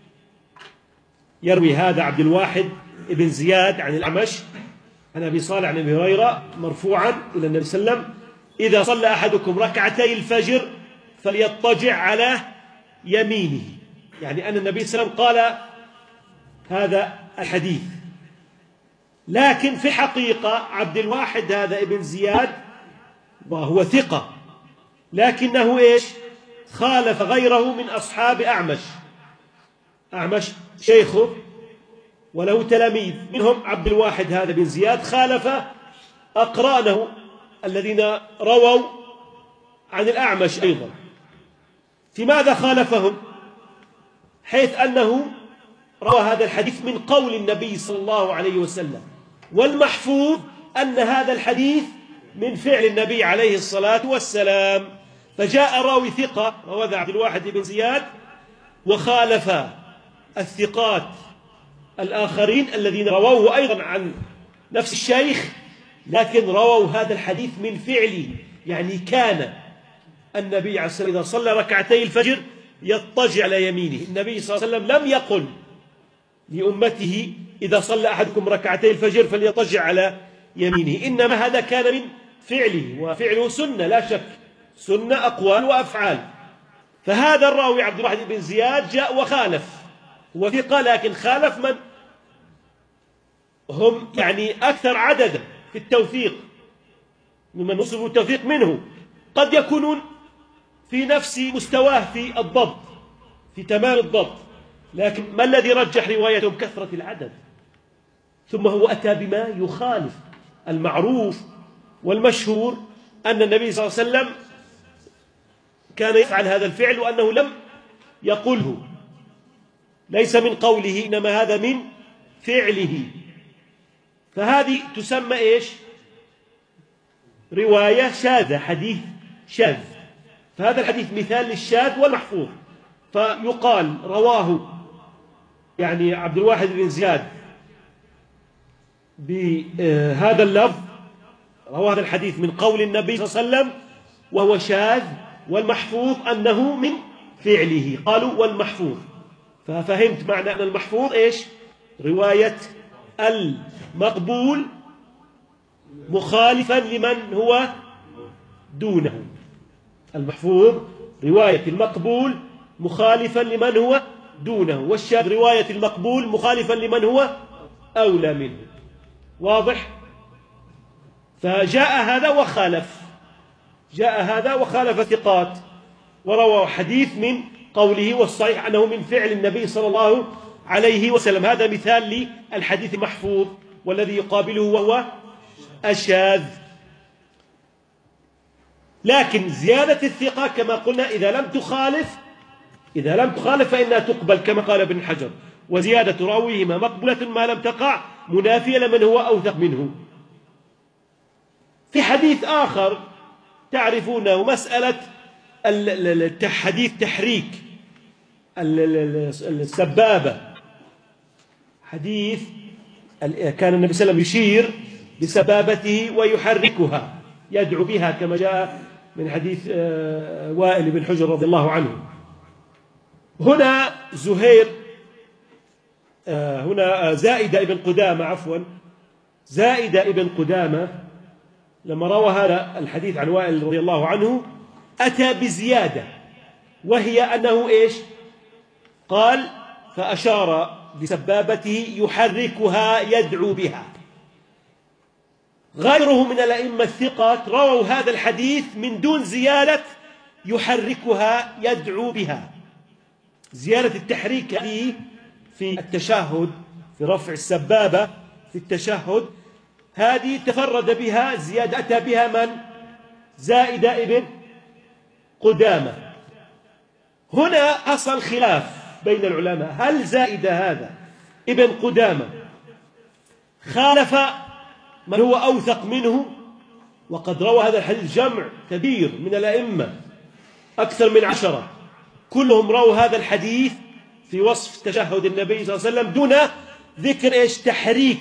يروي هذا عبد الواحد بن زياد عن الأعمش عن أبي صالح عن أبي هريرة مرفوعا إلى النبي صلى الله عليه وسلم: إذا صلى أحدكم ركعتي الفجر فليضطجع على يمينه. يعني أن النبي صلى الله عليه وسلم قال هذا الحديث، لكن في حقيقة عبد الواحد هذا ابن زياد وهو ثقة، لكنه إيش؟ خالف غيره من أصحاب أعمش. أعمش شيخه وله تلاميذ، منهم عبد الواحد هذا بن زياد، خالف أقرانه الذين رووا عن الأعمش أيضا، في ماذا خالفهم؟ حيث أنه روى هذا الحديث من قول النبي صلى الله عليه وسلم، والمحفوظ أن هذا الحديث من فعل النبي عليه الصلاة والسلام. فجاء راوي ثقة رواه عبد الواحد بن زياد وخالف الثقات الآخرين الذين رووه أيضا عن نفس الشيخ، لكن رووا هذا الحديث من فعله. يعني كان النبي عليه الصلاة والسلام إذا صلى ركعتي الفجر يضطجع على يمينه. النبي صلى الله عليه وسلم لم يقل لأمته إذا صلى أحدكم ركعتي الفجر فليضطجع على يمينه، إنما هذا كان من فعله، وفعله سنة لا شك، سنة أقوال وأفعال. فهذا الراوي عبد الواحد بن زياد جاء وخالف، هو ثقة لكن خالف من هم يعني أكثر عددا في التوثيق، ممن نصف التوثيق منه، قد يكونون في نفس مستواه في الضبط، في تمام الضبط، لكن ما الذي رجح روايتهم؟ كثرة العدد. ثم هو أتى بما يخالف المعروف والمشهور أن النبي صلى الله عليه وسلم كان يفعل هذا الفعل وأنه لم يقله، ليس من قوله إنما هذا من فعله. فهذه تسمى إيش؟ رواية شاذة، حديث شاذ. فهذا الحديث مثال للشاذ والمحفوظ. فيقال رواه يعني عبد الواحد بن زياد بهذا اللفظ، رواه هذا الحديث من قول النبي صلى الله عليه وسلم وهو شاذ، والمحفوظ أنه من فعله. قالوا والمحفوظ، ففهمت معنى أن المحفوظ إيش؟ رواية المقبول مخالفا لمن هو دونه. المحفوظ رواية المقبول مخالفا لمن هو دونه، والشاذ رواية المقبول مخالفا لمن هو أولى منه. واضح؟ فجاء هذا وخالف، جاء هذا وخالف ثقات وروى حديث من قوله، والصحيح أنه من فعل النبي صلى الله عليه وسلم. هذا مثال للحديث المحفوظ، والذي يقابله وهو الشاذ. لكن زيادة الثقة كما قلنا إذا لم تخالف إذا لم تخالف فإنها تقبل كما قال ابن حجر، وزيادة راويهما مقبولة ما لم تقع منافية لمن هو أوثق منه. في حديث آخر تعرفونه، مسألة حديث تحريك السبابة. حديث كان النبي صلى الله عليه وسلم يشير بسبابته ويحركها، يدعو بها، كما جاء من حديث وائل بن حجر رضي الله عنه. هنا زهير هنا زائدة ابن قدامة عفوا زائدة ابن قدامة لما روى هذا الحديث عن وائل رضي الله عنه أتى بزيادة، وهي أنه إيش؟ قال فأشار بسبابته يحركها يدعو بها. غيره من الأئمة الثقات رووا هذا الحديث من دون زيادة يحركها يدعو بها. زيادة التحريك هذه في التشهد، في رفع السبابة في التشهد، هذه تفرد بها زيادة، أتى بها من؟ زائدة ابن قدامة. هنا حصل خلاف بين العلماء، هل زائدة هذا ابن قدامة خالف من هو أوثق منه؟ وقد روى هذا الحديث جمع كبير من الأئمة، أكثر من عشرة، كلهم رووا هذا الحديث في وصف تشهد النبي صلى الله عليه وسلم دون ذكر إيش؟ تحريك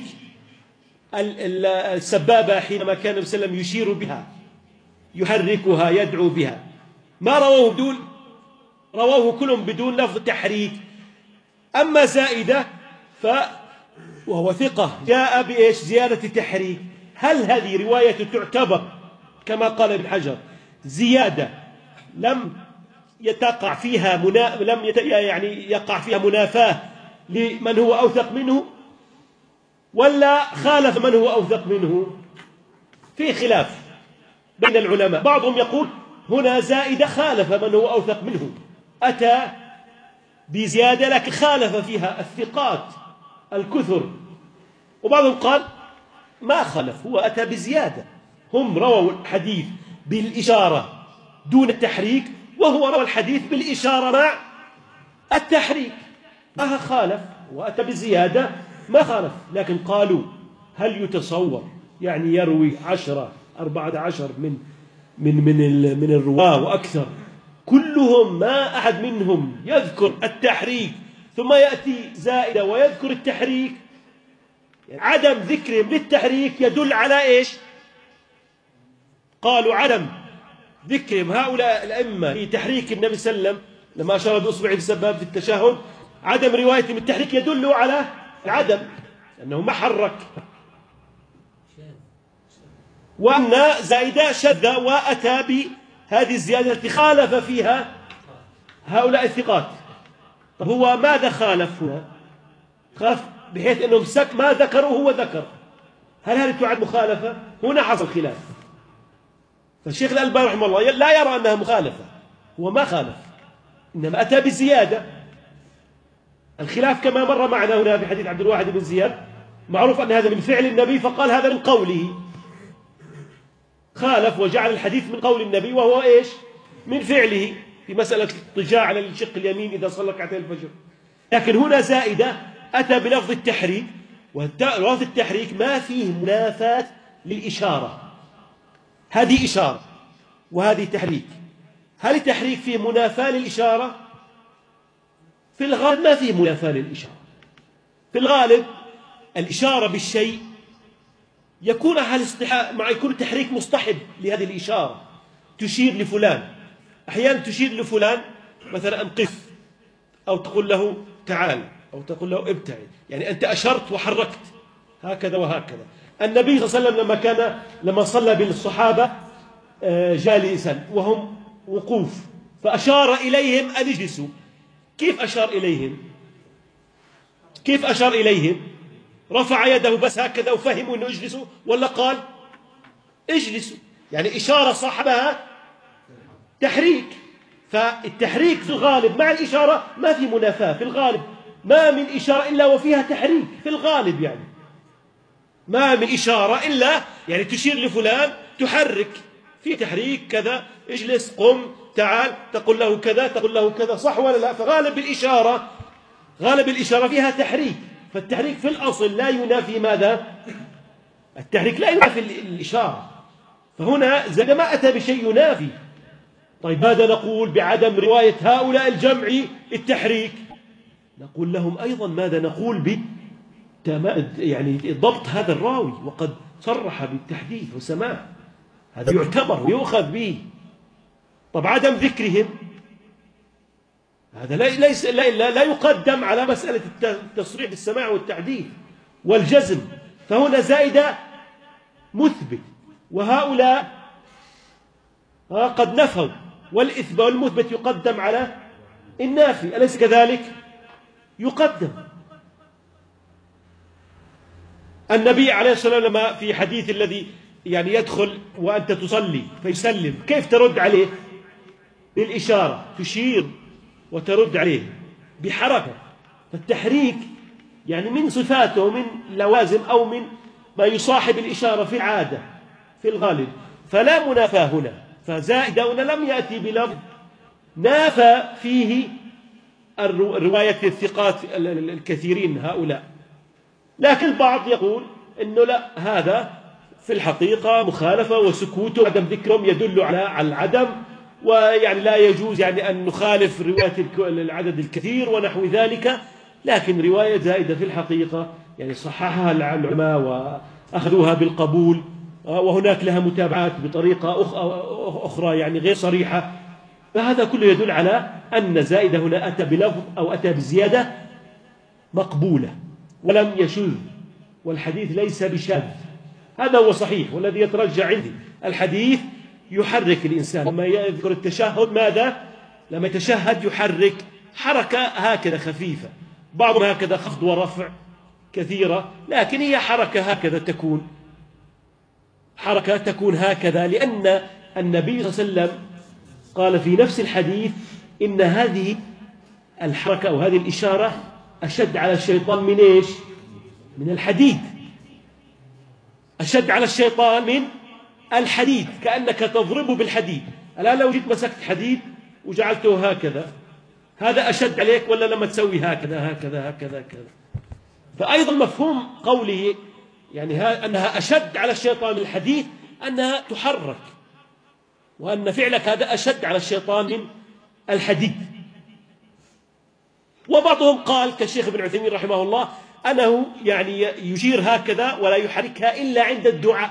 السبابة حينما كان النبي صلى الله عليه وسلم يشير بها يحركها يدعو بها. ما رووه بدون رووه كلهم بدون لفظ تحريك. أما زائدة ف وهو ثقة جاء بإيش؟ زيادة تحريك. هل هذه رواية تعتبر كما قال ابن حجر زيادة لم يتقع فيها منا... لم يت... يعني يقع فيها منافاة لمن هو أوثق منه، ولا خالف من هو أوثق منه؟ في خلاف بين العلماء. بعضهم يقول هنا زائدة خالف من هو أوثق منه، أتى بزيادة لكن خالف فيها الثقات الكثر. وبعضهم قال ما خالف، هو أتى بزيادة، هم رووا الحديث بالإشارة دون التحريك، وهو روى الحديث بالإشارة مع التحريك، ما خالف وأتى بزيادة ما خالف. لكن قالوا هل يتصور يعني يروي عشرة أربعة عشر من من من من الرواة وأكثر كلهم ما أحد منهم يذكر التحريك ثم يأتي زائدة ويذكر التحريك؟ يعني عدم ذكرهم للتحريك يدل على إيش؟ قالوا عدم ذكرهم هؤلاء الأئمة في تحريك النبي صلى الله عليه وسلم لما أشار بأصبعه في السباب في التشهد، عدم روايتهم التحريك يدل على العدم أنه ما حرك، وأن زائدة شذ وأتى بهذه الزيادة التي خالف فيها هؤلاء الثقات. طب هو ماذا خالف هنا؟ خالف بحيث أنهم سك ما ذكروا هو ذكر، هل هذه تعد مخالفة؟ هنا حصل خلاف. فالشيخ الألباني رحمه الله لا يرى أنها مخالفة، هو ما خالف إنما أتى بزيادة. الخلاف كما مر معنا هنا في حديث عبد الواحد بن زياد، معروف أن هذا من فعل النبي فقال هذا من قوله، خالف وجعل الحديث من قول النبي وهو إيش؟ من فعله في مسألة الاضطجاع على الشق اليمين إذا صلى ركعتي الفجر. لكن هنا زائدة أتى بلفظ التحريك، ولفظ التحريك ما فيه منافاة للإشارة، هذه إشارة وهذه تحريك. هل التحريك فيه منافاة للإشارة؟ في الغالب ما فيه منافاة للإشارة. في الغالب الإشارة بالشيء يكون على الاصطحاب مع يكون التحريك مصطحب لهذه الإشارة، تشير لفلان، أحيانا تشير لفلان مثلا أن قف، أو تقول له تعال، أو تقول له ابتعد، يعني أنت أشرت وحركت هكذا وهكذا. النبي صلى الله عليه وسلم لما كان لما صلى بالصحابة جالسا وهم وقوف فأشار إليهم أن اجلسوا، كيف أشار إليهم؟ كيف أشار إليهم؟ رفع يده بس هكذا وفهموا أنه اجلسوا، ولا قال اجلسوا؟ يعني إشارة صاحبها تحريك. فالتحريك في الغالب مع الإشارة ما في منافاة، في الغالب ما من إشارة إلا وفيها تحريك، في الغالب يعني ما من إشارة إلا يعني تشير لفلان تحرك، في تحريك كذا، اجلس، قم، تعال، تقول له كذا، تقول له كذا، صح ولا لا؟ فغالب الإشارة غالب الإشارة فيها تحريك. فالتحريك في الأصل لا ينافي ماذا؟ التحريك لا ينافي الإشارة. فهنا زاد ما أتى بشيء ينافي. طيب ماذا نقول بعدم رواية هؤلاء الجمع التحريك؟ نقول لهم أيضا ماذا نقول ب يعني ضبط هذا الراوي وقد صرح بالتحديث وسماع، هذا يعتبر ويؤخذ به. طب عدم ذكرهم هذا ليس لا, لا, لا يقدم على مسألة التصريح بالسماع والتحديث والجزم. فهنا زائدة مثبت وهؤلاء قد نفوا، والإثبات والمثبت يقدم على النافي، أليس كذلك؟ يقدم. النبي عليه الصلاة والسلام لما في حديث الذي يعني يدخل وأنت تصلي فيسلم، كيف ترد عليه؟ بالإشارة، تشير وترد عليه بحركة. فالتحريك يعني من صفاته، من لوازم أو من ما يصاحب الإشارة في العادة في الغالب، فلا منافاة هنا. فزائدة هنا لم يأتي بلفظ نافى فيه الرواية الثقات الكثيرين هؤلاء. لكن البعض يقول إنه لا، هذا في الحقيقة مخالفة، وسكوته عدم ذكرهم يدل على العدم، ويعني لا يجوز يعني أن نخالف رواية العدد الكثير ونحو ذلك. لكن رواية زائدة في الحقيقة يعني صححها العلماء وأخذوها بالقبول، وهناك لها متابعات بطريقة أخرى يعني غير صريحة. فهذا كله يدل على أن زائدة هنا أتى بلفظ أو أتى بزيادة مقبولة ولم يشذ، والحديث ليس بشاذ. هذا هو صحيح والذي يترجع عندي. الحديث يحرك الإنسان لما يذكر التشهد، ماذا؟ لما يتشهد يحرك حركة هكذا خفيفة، بعضهم هكذا خفض ورفع كثيرة، لكن هي حركة هكذا تكون حركة تكون هكذا، لأن النبي صلى الله عليه وسلم قال في نفس الحديث إن هذه الحركة أو هذه الإشارة أشد على الشيطان من إيش؟ من الحديد. أشد على الشيطان من الحديد، كأنك تضربه بالحديد. الآن لو جيت مسكت حديد وجعلته هكذا، هذا أشد عليك ولا لما تسوي هكذا هكذا هكذا هكذا؟ فأيضا مفهوم قوله يعني أنها أشد على الشيطان من الحديث أنها تحرك، وأن فعلك هذا أشد على الشيطان من الحديد. وبعضهم قال كالشيخ ابن عثيمين رحمه الله أنه يعني يشير هكذا ولا يحركها إلا عند الدعاء،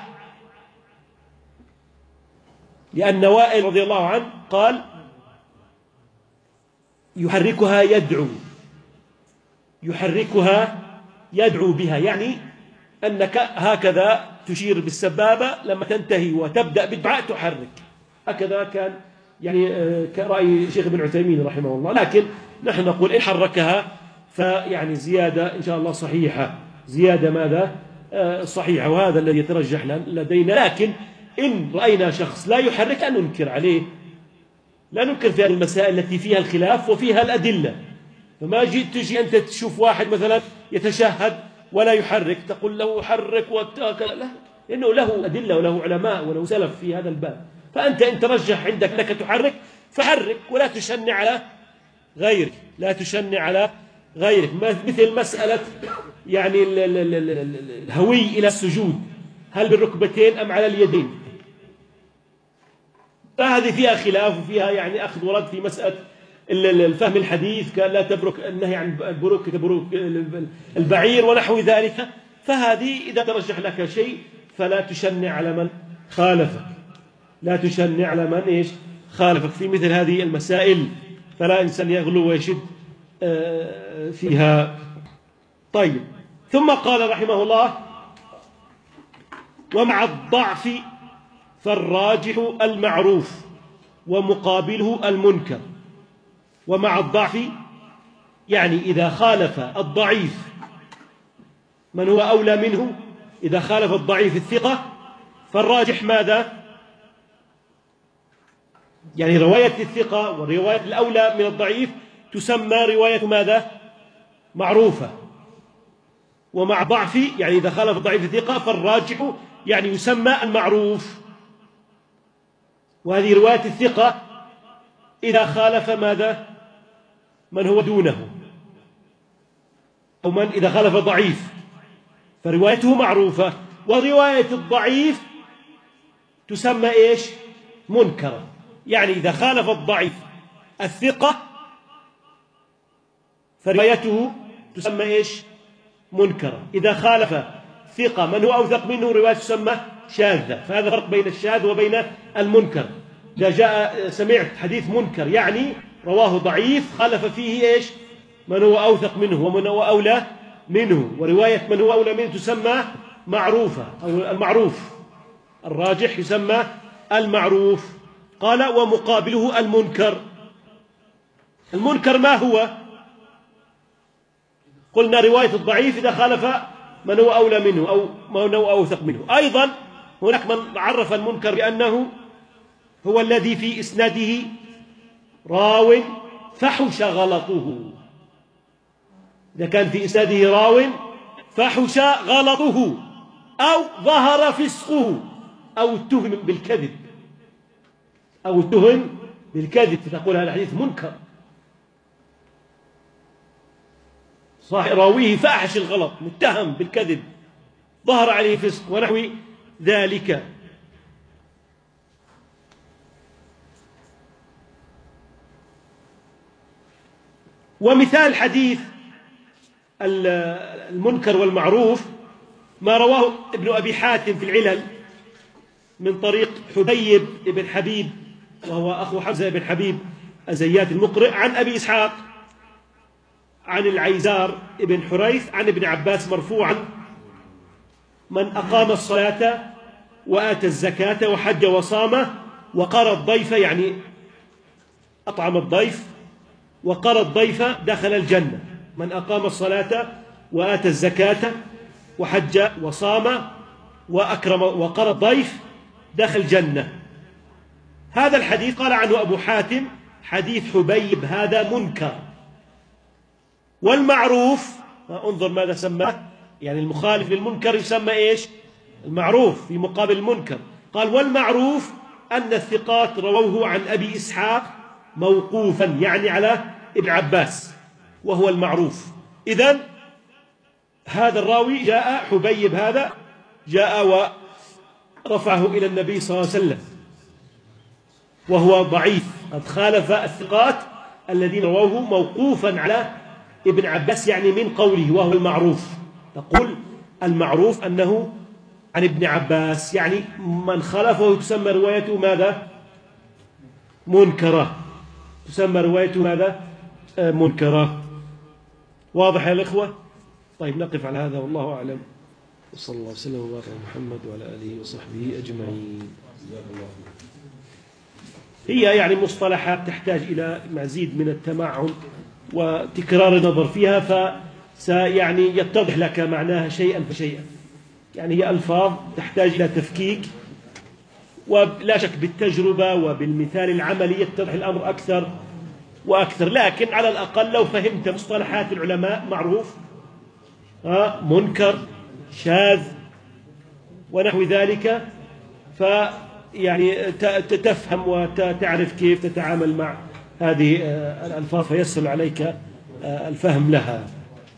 لأن وائل رضي الله عنه قال يحركها يدعو يحركها يدعو بها، يعني أنك هكذا تشير بالسبابة لما تنتهي وتبدأ بالدعاء تحرك. هكذا كان يعني كرأي الشيخ ابن عثيمين رحمه الله. لكن نحن نقول إن حركها فيعني زيادة إن شاء الله صحيحة، زيادة ماذا صحيحة، وهذا الذي يترجح لدينا. لكن إن رأينا شخص لا يحرك لا ننكر عليه، لا ننكر في هذه المسائل التي فيها الخلاف وفيها الأدلة. فما جيت تجي أنت تشوف واحد مثلا يتشهد ولا يحرك تقول له حرك واتاكل، لا، لأنه له أدلة وله علماء وله سلف في هذا الباب. فأنت إن ترجح عندك أنك تحرك فحرك، ولا تشنع على غيرك، لا تشنع على غيرك. مثل مسألة يعني الهوي إلى السجود، هل بالركبتين أم على اليدين؟ فهذه فيها خلاف وفيها يعني أخذ ورد في مسألة الفهم الحديث، كان لا تبرك، النهي عن البروك كبروك البعير ونحو ذلك. فهذه إذا ترجح لك شيء فلا تشنع على من خالفك، لا تشنع على من إيش خالفك في مثل هذه المسائل، فلا إنسان يغلو ويشد فيها. طيب، ثم قال رحمه الله: ومع الضعف فالراجح المعروف ومقابله المنكر. ومع الضعف يعني إذا خالف الضعيف من هو أولى منه، إذا خالف الضعيف الثقة فالراجح ماذا؟ يعني رواية الثقة والرواية الأولى من الضعيف تسمى رواية ماذا؟ معروفة. ومع ضعف يعني إذا خالف الضعيف الثقة فالراجح يعني يسمى المعروف. وهذه رواية الثقة إذا خالف ماذا؟ من هو دونه، أو من إذا خالف ضعيف فروايته معروفة. ورواية الضعيف تسمى إيش؟ منكرة. يعني إذا خالف الضعيف الثقة فروايته تسمى إيش؟ منكرة. إذا خالف ثقة من هو أوثق منه روايته تسمى شاذة. فهذا فرق بين الشاذ وبين المنكر. إذا جاء سمعت حديث منكر يعني رواه ضعيف خالف فيه إيش؟ من هو أوثق منه ومن هو أولى منه، ورواية من هو أولى منه تسمى معروفة أو المعروف. الراجح يسمى المعروف. قال: ومقابله المنكر. المنكر ما هو؟ قلنا رواية الضعيف إذا خالف من هو أولى منه أو من هو أوثق منه. أيضا هناك من عرف المنكر بأنه هو الذي في إسناده راو فحش غلطه. إذا كان في إسناده راو فحش غلطه أو ظهر فسقه أو اتهم بالكذب أو اتهم بالكذب فتقول هذا الحديث منكر، صاحب راويه فأحش الغلط، متهم بالكذب، ظهر عليه فسق ونحو ذلك. ومثال حديث المنكر والمعروف ما رواه ابن أبي حاتم في العلل من طريق حبيب بن حبيب وهو أخو حمزة بن حبيب الزيات المقرئ عن أبي إسحاق عن العيزار بن حريث عن ابن عباس مرفوعا: من أقام الصلاة وآتى الزكاة وحج وصام وقرى الضيف، يعني أطعم الضيف وقرى الضيف دخل الجنة. من أقام الصلاة وآتى الزكاة وحج وصام وأكرم وقرى الضيف دخل الجنة. هذا الحديث قال عنه أبو حاتم حديث حبيب هذا منكر. والمعروف انظر ماذا سماه، يعني المخالف للمنكر يسمى إيش؟ المعروف في مقابل المنكر. قال: والمعروف أن الثقات رووه عن أبي إسحاق موقوفا يعني على ابن عباس وهو المعروف. إذن هذا الراوي جاء حبيب هذا جاء ورفعه إلى النبي صلى الله عليه وسلم وهو ضعيف، قد خالف الثقات الذين رووه موقوفا على ابن عباس يعني من قوله وهو المعروف. تقول المعروف أنه عن ابن عباس، يعني من خالفه تسمى روايته ماذا؟ منكرة، تسمى روايته ماذا؟ منكرة. واضح يا الإخوة؟ طيب نقف على هذا والله أعلم، وصلى الله وسلم وبارك على محمد وعلى آله وصحبه أجمعين. هي يعني مصطلحات تحتاج إلى مزيد من التمعن وتكرار النظر فيها، فسيعني يتضح لك معناها شيئا فشيئا. يعني هي ألفاظ تحتاج إلى تفكيك، ولا شك بالتجربة وبالمثال العملي يتضح الأمر أكثر وأكثر. لكن على الأقل لو فهمت مصطلحات العلماء معروف منكر شاذ ونحو ذلك، فيعني تفهم وتعرف كيف تتعامل مع هذه الألفاظ فيسهل عليك الفهم لها.